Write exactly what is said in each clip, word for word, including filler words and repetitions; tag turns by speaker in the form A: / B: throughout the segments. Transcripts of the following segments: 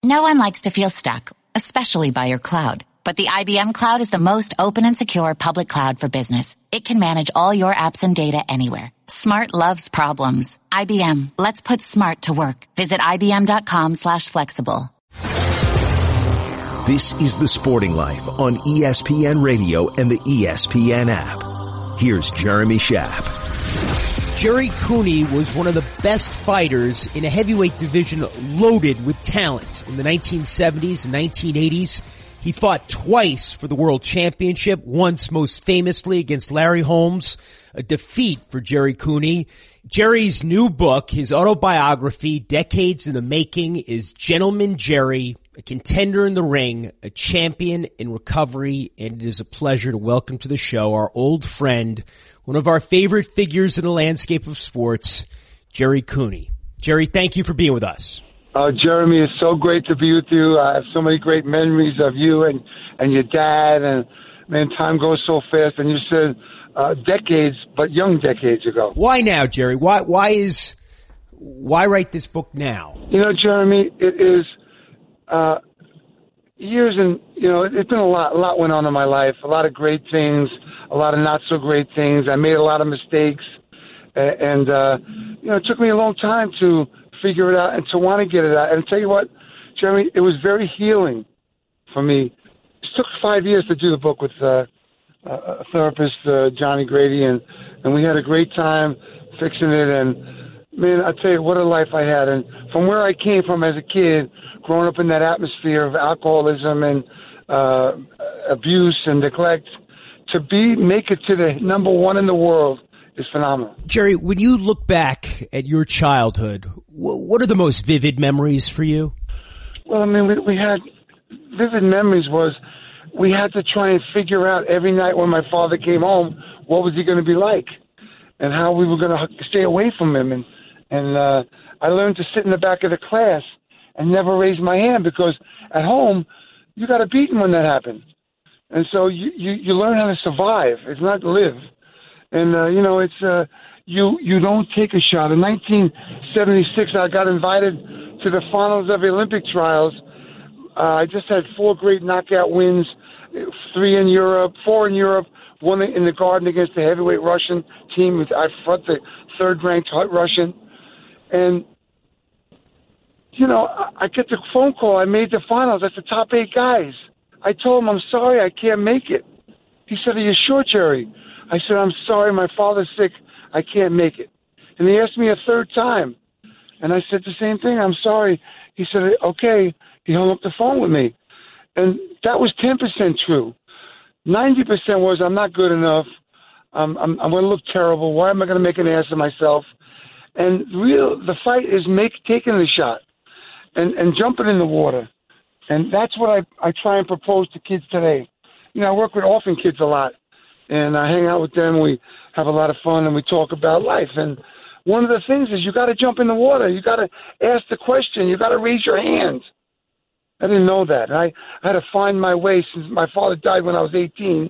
A: No one likes to feel stuck, especially by your cloud. But the I B M Cloud is the most open and secure public cloud for business. It can manage all your apps and data anywhere. Smart loves problems. I B M, let's put smart to work. Visit ibm.com slash flexible.
B: This is The Sporting Life on E S P N Radio and the E S P N app. Here's Jeremy Schaap.
C: Jerry Cooney was one of the best fighters in a heavyweight division loaded with talent. In the nineteen seventies and nineteen eighties, he fought twice for the world championship, once most famously against Larry Holmes, a defeat for Jerry Cooney. Jerry's new book, his autobiography, Decades in the Making, is Gentleman Jerry, a contender in the ring, a champion in recovery, and it is a pleasure to welcome to the show our old friend, one of our favorite figures in the landscape of sports, Jerry Cooney. Jerry, thank you for being with us.
D: Uh, Jeremy, it's so great to be with you. I have so many great memories of you and, and your dad, and man, time goes so fast. And you said uh, decades, but young decades ago.
C: Why now, Jerry? Why why is why write this book now?
D: You know, Jeremy, it is uh, years, and you know, it's been a lot. A lot went on in my life. A lot of great things, a lot of not so great things. I made a lot of mistakes, and uh, you know, it took me a long time to figure it out and to want to get it out. And tell you what, Jeremy, it was very healing for me. It took five years to do the book with uh, a therapist, uh, Johnny Grady, and, and we had a great time fixing it. And, man, I tell you, what a life I had. And from where I came from as a kid, growing up in that atmosphere of alcoholism and uh, abuse and neglect, to be make it to the number one in the world is phenomenal.
C: Jerry, when you look back at your childhood, what are the most vivid memories for you?
D: Well, I mean, we, we had vivid memories was we had to try and figure out every night when my father came home, what was he going to be like and how we were going to stay away from him. And, and uh, I learned to sit in the back of the class and never raise my hand because at home, you got a beating when that happened. And so you, you, you learn how to survive. It's not live. And, uh, you know, it's uh, you you don't take a shot. In nineteen seventy-six, I got invited to the finals of the Olympic trials. Uh, I just had four great knockout wins, three in Europe, four in Europe, one in the Garden against the heavyweight Russian team. I fought the third-ranked Russian. And, you know, I get the phone call. I made the finals. That's the top eight guys. I told him, I'm sorry, I can't make it. He said, are you sure, Jerry? I said, I'm sorry, my father's sick. I can't make it. And he asked me a third time. And I said the same thing. I'm sorry. He said, okay. He hung up the phone with me. And that was ten percent true. ninety percent was I'm not good enough. Um, I'm, I'm going to look terrible. Why am I going to make an ass of myself? And real, the fight is make taking the shot and, and jumping in the water. And that's what I, I try and propose to kids today. You know, I work with orphan kids a lot. And I hang out with them. We have a lot of fun, and we talk about life. And one of the things is you got to jump in the water. You got to ask the question. You got to raise your hand. I didn't know that. I, I had to find my way since my father died when I was eighteen.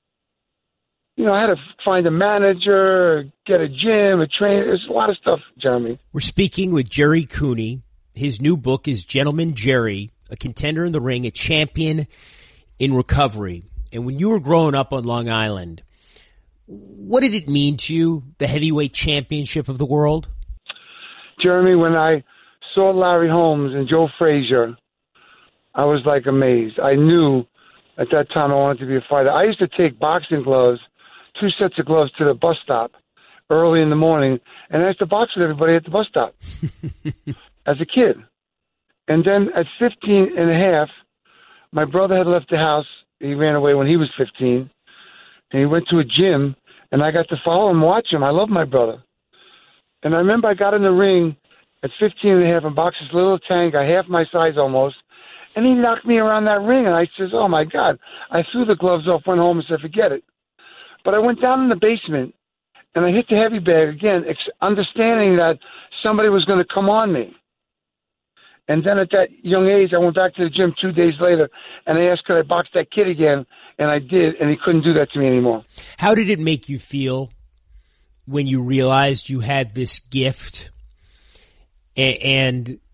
D: You know, I had to find a manager, get a gym, a trainer. There's a lot of stuff, Jeremy.
C: We're speaking with Jerry Cooney. His new book is Gentleman Jerry, a contender in the ring, a champion in recovery. And when you were growing up on Long Island, what did it mean to you, the heavyweight championship of the world?
D: Jeremy, when I saw Larry Holmes and Joe Frazier, I was like amazed. I knew at that time I wanted to be a fighter. I used to take boxing gloves, two sets of gloves, to the bus stop early in the morning, and I used to box with everybody at the bus stop as a kid. And then at fifteen and a half, my brother had left the house. He ran away when he was fifteen, and he went to a gym, and I got to follow him, watch him. I love my brother. And I remember I got in the ring at fifteen and a half and boxed this little tank, guy, half my size almost, and he knocked me around that ring, and I says, oh, my God. I threw the gloves off, went home, and said, forget it. But I went down in the basement, and I hit the heavy bag again, ex- understanding that somebody was going to come on me. And then at that young age, I went back to the gym two days later, and I asked, could I box that kid again? And I did, and he couldn't do that to me anymore.
C: How did it make you feel when you realized you had this gift and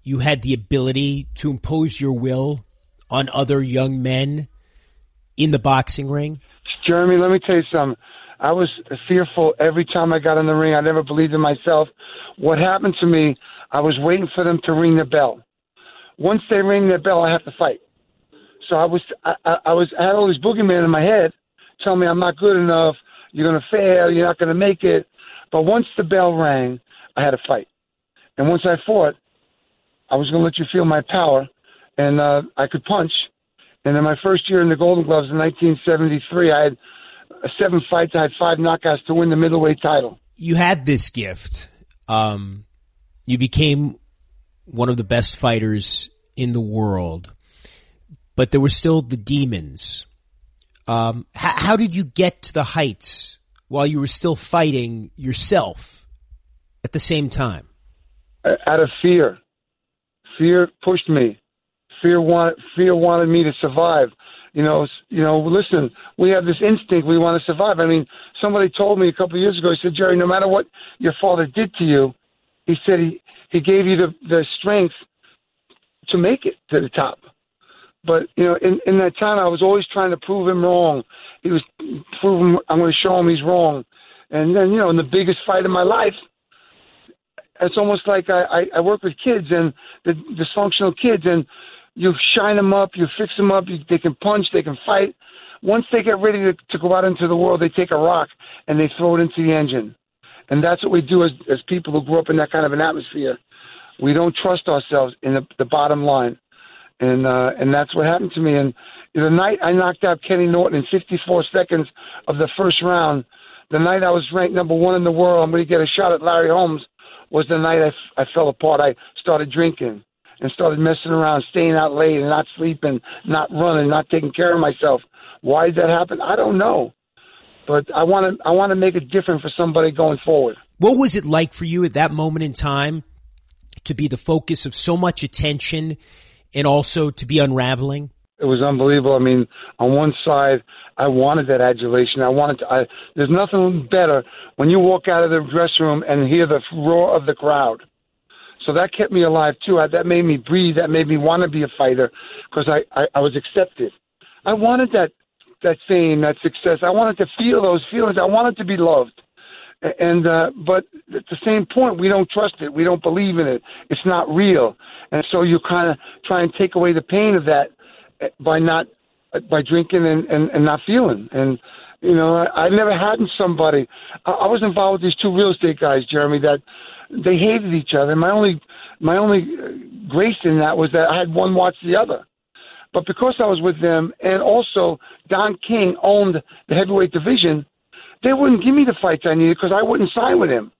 C: you had the ability to impose your will on other young men in the boxing ring?
D: Jeremy, let me tell you something. I was fearful every time I got in the ring. I never believed in myself. What happened to me, I was waiting for them to ring the bell. Once they ring the bell, I have to fight. So I was, I, I was, I had all these boogeymen in my head telling me I'm not good enough, you're going to fail, you're not going to make it. But once the bell rang, I had to fight. And once I fought, I was going to let you feel my power, and uh, I could punch. And in my first year in the Golden Gloves in nineteen seventy-three, I had seven fights. I had five knockouts to win the middleweight title.
C: You had this gift. Um, you became one of the best fighters in the world, but there were still the demons. Um, how, how did you get to the heights while you were still fighting yourself at the same time?
D: Out of fear. Fear pushed me. Fear wanted, fear wanted me to survive. You know, you know. Listen, we have this instinct. We want to survive. I mean, somebody told me a couple of years ago. He said, "Jerry, no matter what your father did to you, he said he, he gave you the, the strength to make it to the top." But you know, in, in that time, I was always trying to prove him wrong. He was proving I'm going to show him he's wrong. And then, you know, in the biggest fight of my life, it's almost like I, I, I work with kids and the dysfunctional kids, and you shine them up, you fix them up, you, they can punch, they can fight. Once they get ready to, to go out into the world, they take a rock and they throw it into the engine. And that's what we do as, as people who grew up in that kind of an atmosphere. We don't trust ourselves in the, the bottom line. And uh, and that's what happened to me. And the night I knocked out Kenny Norton in fifty-four seconds of the first round, the night I was ranked number one in the world, I'm going to get a shot at Larry Holmes, was the night I, I fell apart. I started drinking and started messing around, staying out late and not sleeping, not running, not taking care of myself. Why did that happen? I don't know. But I want to I want to make it different for somebody going forward.
C: What was it like for you at that moment in time to be the focus of so much attention and also to be unraveling?
D: It was unbelievable. I mean, on one side, I wanted that adulation. I wanted to, I, there's nothing better when you walk out of the dressing room and hear the roar of the crowd. So that kept me alive, too. I, that made me breathe. That made me want to be a fighter because I, I, I was accepted. I wanted that, that fame, that success. I wanted to feel those feelings. I wanted to be loved. And uh, but at the same point, we don't trust it. We don't believe in it. It's not real. And so you kind of try and take away the pain of that by not by drinking and, and, and not feeling. And, you know, I, I never had somebody. I, I was involved with these two real estate guys, Jeremy, that they hated each other. And my only, my only grace in that was that I had one watch the other. But because I was with them, and also Don King owned the heavyweight division, they wouldn't give me the fights I needed because I wouldn't sign with him.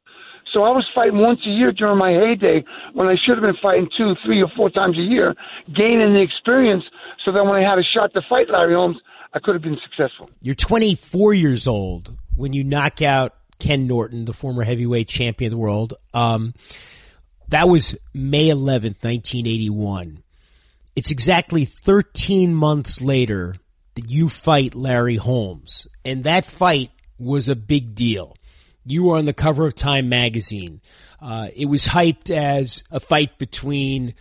D: So I was fighting once a year during my heyday when I should have been fighting two, three, or four times a year, gaining the experience so that when I had a shot to fight Larry Holmes, I could have been successful.
C: You're twenty-four years old when you knock out Ken Norton, the former heavyweight champion of the world. Um, that was May eleventh, nineteen eighty-one. It's exactly thirteen months later that you fight Larry Holmes. And that fight was a big deal. You were on the cover of Time magazine. Uh, it was hyped as a fight between,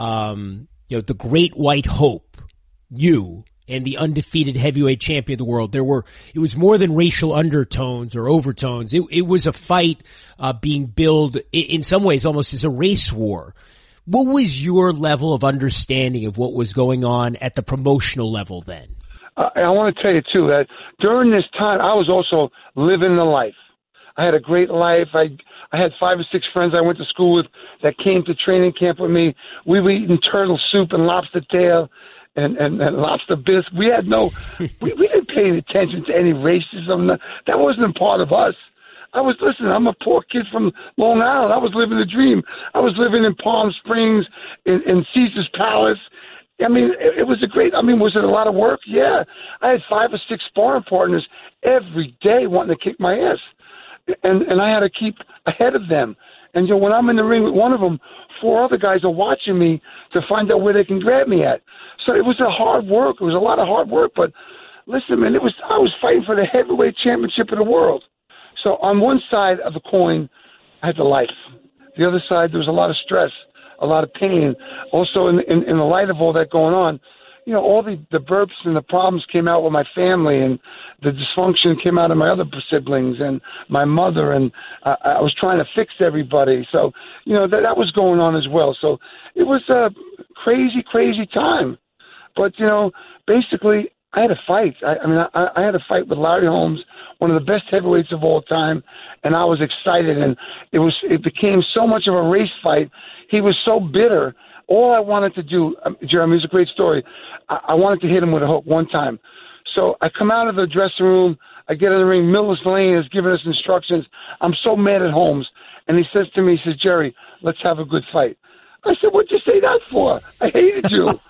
C: um, you know, the Great White Hope, you, and the undefeated heavyweight champion of the world. There were, it was more than racial undertones or overtones. It, it was a fight, uh, being billed in some ways almost as a race war. What was your level of understanding of what was going on at the promotional level then?
D: Uh, I want to tell you, too, that during this time, I was also living the life. I had a great life. I I had five or six friends I went to school with that came to training camp with me. We were eating turtle soup and lobster tail and, and, and lobster bisque. We had no, we, we didn't pay any attention to any racism. That wasn't part of us. I was, listen, I'm a poor kid from Long Island. I was living the dream. I was living in Palm Springs, in, in Caesar's Palace. I mean, it, it was a great, I mean, was it a lot of work? Yeah. I had five or six sparring partners every day wanting to kick my ass. And and I had to keep ahead of them. And you know, when I'm in the ring with one of them, four other guys are watching me to find out where they can grab me at. So it was a hard work. It was a lot of hard work. But listen, man, it was I was fighting for the heavyweight championship of the world. So on one side of the coin, I had the life. The other side, there was a lot of stress, a lot of pain. Also, in, in, in the light of all that going on, you know, all the, the burps and the problems came out with my family, and the dysfunction came out of my other siblings and my mother, and uh, I was trying to fix everybody. So, you know, that, that was going on as well. So it was a crazy, crazy time. But, you know, basically, I had a fight. I, I mean, I, I had a fight with Larry Holmes, one of the best heavyweights of all time, and I was excited, and it was it became so much of a race fight. He was so bitter. All I wanted to do, um, Jeremy, it's a great story. I, I wanted to hit him with a hook one time. So I come out of the dressing room. I get in the ring. Miller's Lane is giving us instructions. I'm so mad at Holmes. And he says to me, he says, Jerry, let's have a good fight. I said, what'd you say that for? I hated you.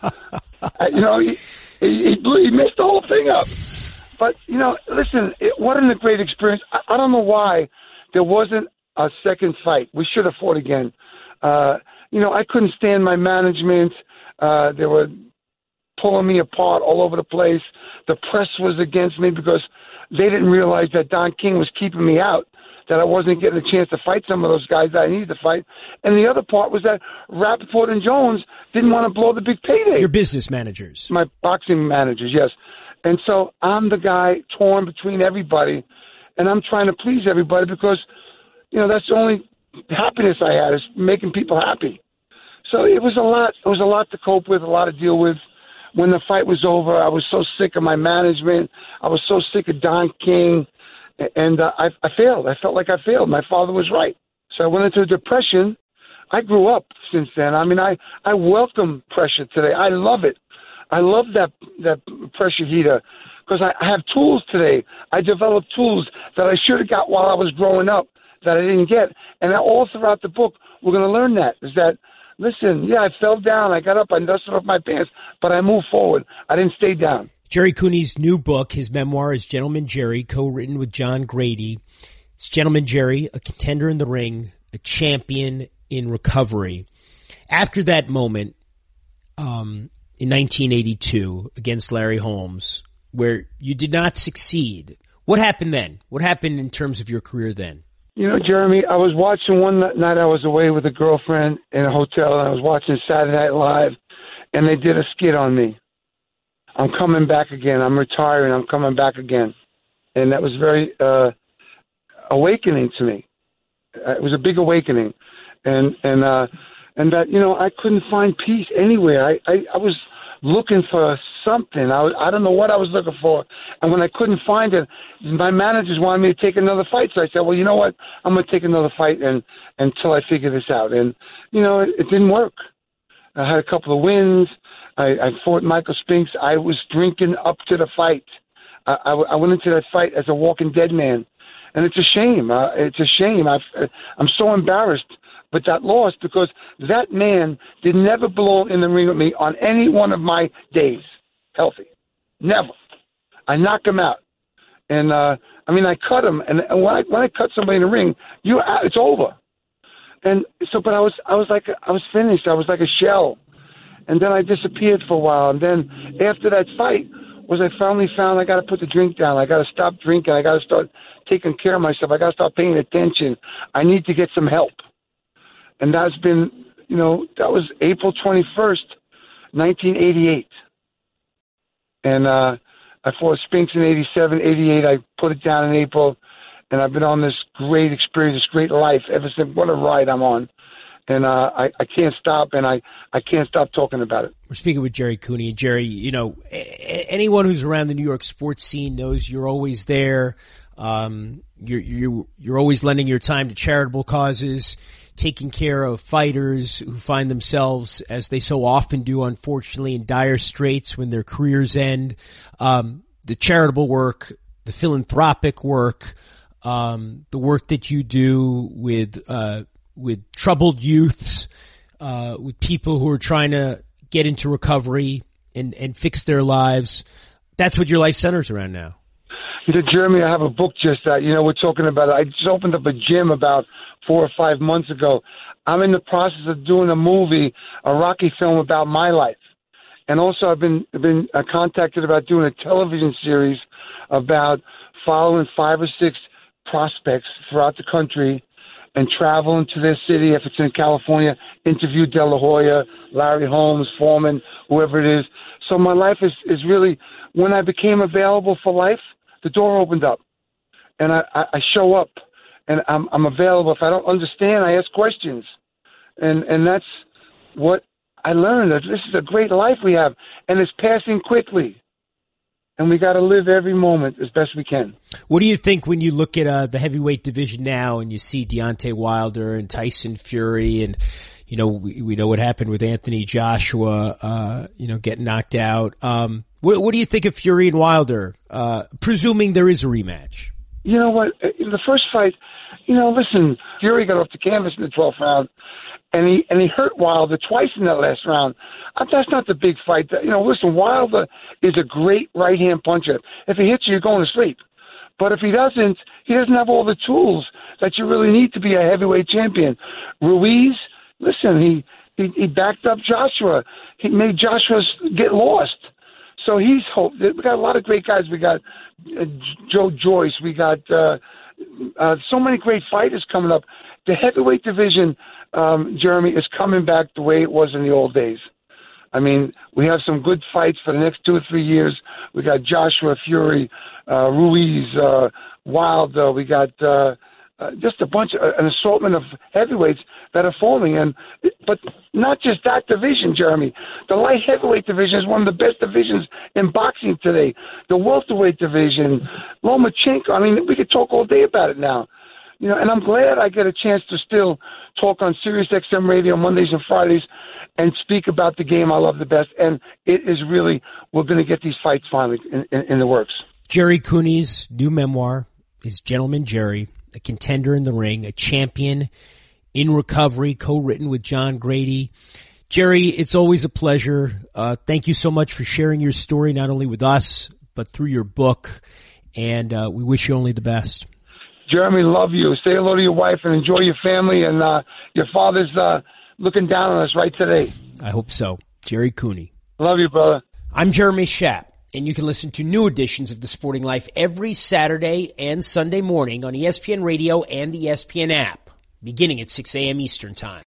D: I, you know, he, he, he, blew, he messed the whole thing up. But, you know, listen, it wasn't a great experience. I, I don't know why there wasn't a second fight. We should have fought again. Uh, you know, I couldn't stand my management. Uh, they were pulling me apart all over the place. The press was against me because they didn't realize that Don King was keeping me out, that I wasn't getting a chance to fight some of those guys that I needed to fight. And the other part was that Rappaport and Jones didn't want to blow the big payday.
C: Your business managers.
D: My boxing managers, yes. And so I'm the guy torn between everybody, and I'm trying to please everybody because, you know, that's the only happiness I had, is making people happy. So it was a lot. It was a lot to cope with, a lot to deal with. When the fight was over, I was so sick of my management. I was so sick of Don King, and uh, I, I failed. I felt like I failed. My father was right. So I went into a depression. I grew up since then. I mean, I, I welcome pressure today. I love it. I love that that pressure heater because I, I have tools today. I developed tools that I should have got while I was growing up that I didn't get. And all throughout the book, we're going to learn that, is that, listen, yeah, I fell down. I got up. I dusted off my pants, but I moved forward. I didn't stay down.
C: Jerry Cooney's new book, his memoir, is Gentleman Jerry, co-written with John Grady. It's Gentleman Jerry, a contender in the ring, a champion in recovery. After that moment, um, in nineteen eighty-two against Larry Holmes, where you did not succeed, what happened then? What happened in terms of your career then?
D: You know, Jeremy, I was watching one night. I was away with a girlfriend in a hotel, and I was watching Saturday Night Live, and they did a skit on me. I'm coming back again. I'm retiring. I'm coming back again. And that was very uh, awakening to me. It was a big awakening. And and uh, and that, you know, I couldn't find peace anywhere. I, I, I was looking for something. I, was, I don't know what I was looking for. And when I couldn't find it, my managers wanted me to take another fight. So I said, well, you know what? I'm going to take another fight and, until I figure this out. And, you know, it, it didn't work. I had a couple of wins. I, I fought Michael Spinks. I was drinking up to the fight. I, I, I went into that fight as a walking dead man. And it's a shame. Uh, it's a shame. I've, I'm so embarrassed with that loss because that man did never belong in the ring with me on any one of my days healthy. Never. I knocked him out. And, uh, I mean, I cut him. And, and when, I, when I cut somebody in the ring, you, it's over. And so, but I was, I was like, I was finished. I was like a shell. And then I disappeared for a while. And then after that fight was I finally found I got to put the drink down. I got to stop drinking. I got to start taking care of myself. I got to start paying attention. I need to get some help. And that's been, you know, that was April twenty-first, nineteen eighty-eight. And uh, I fought Spinks in eighty-seven, eighty-eight. I put it down in April. And I've been on this great experience, this great life ever since. What a ride I'm on. And uh, I, I can't stop, and I, I can't stop talking about it.
C: We're speaking with Jerry Cooney. Jerry, you know, a- anyone who's around the New York sports scene knows you're always there. Um, you're, you're, you're always lending your time to charitable causes, taking care of fighters who find themselves, as they so often do, unfortunately, in dire straits when their careers end. Um, the charitable work, the philanthropic work, um, the work that you do with, uh, with troubled youths, uh, with people who are trying to get into recovery and, and fix their lives. That's what your life centers around now.
D: You know, Jeremy, I have a book just that, you know, we're talking about it. I just opened up a gym about four or five months ago. I'm in the process of doing a movie, a Rocky film about my life. And also I've been, been uh, contacted about doing a television series about following five or six prospects throughout the country and travel into their city. If it's in California, interview De La Hoya, Larry Holmes, Foreman, whoever it is. So my life is, is really, when I became available for life, the door opened up. And I, I, I show up, and I'm, I'm available. If I don't understand, I ask questions. And and that's what I learned. That this is a great life we have, and it's passing quickly. And we got to live every moment as best we can.
C: What do you think when you look at uh, the heavyweight division now and you see Deontay Wilder and Tyson Fury, and you know we, we know what happened with Anthony Joshua, uh, you know, getting knocked out. Um, what, what do you think of Fury and Wilder, uh, presuming there is a rematch?
D: You know what? In the first fight, you know, listen, Fury got off the canvas in the twelfth round. And he and he hurt Wilder twice in that last round. Uh, that's not the big fight. You know, listen, Wilder is a great right-hand puncher. If he hits you, you're going to sleep. But if he doesn't, he doesn't have all the tools that you really need to be a heavyweight champion. Ruiz, listen, he, he, he backed up Joshua. He made Joshua get lost. So he's hope. We got a lot of great guys. We got uh, Joe Joyce. We got uh, uh, so many great fighters coming up. The heavyweight division, um, Jeremy, is coming back the way it was in the old days. I mean, we have some good fights for the next two or three years. We got Joshua, Fury, uh, Ruiz, uh, Wilder. We got uh, uh, just a bunch of an assortment of heavyweights that are forming. And but not just that division, Jeremy. The light heavyweight division is one of the best divisions in boxing today. The welterweight division, Lomachenko. I mean, we could talk all day about it now. You know, and I'm glad I get a chance to still talk on Sirius X M Radio Mondays and Fridays and speak about the game I love the best. And it is really, we're going to get these fights finally in, in, in the works.
C: Jerry Cooney's new memoir is Gentleman Jerry, a contender in the ring, a champion in recovery, co-written with John Grady. Jerry, it's always a pleasure. Uh, thank you so much for sharing your story, not only with us, but through your book. And uh, we wish you only the best.
D: Jeremy, love you. Say hello to your wife and enjoy your family. And uh, your father's uh, looking down on us right today.
C: I hope so. Jerry Cooney.
D: Love you, brother.
C: I'm Jeremy Schaap, and you can listen to new editions of The Sporting Life every Saturday and Sunday morning on E S P N Radio and the E S P N app, beginning at six a.m. Eastern Time.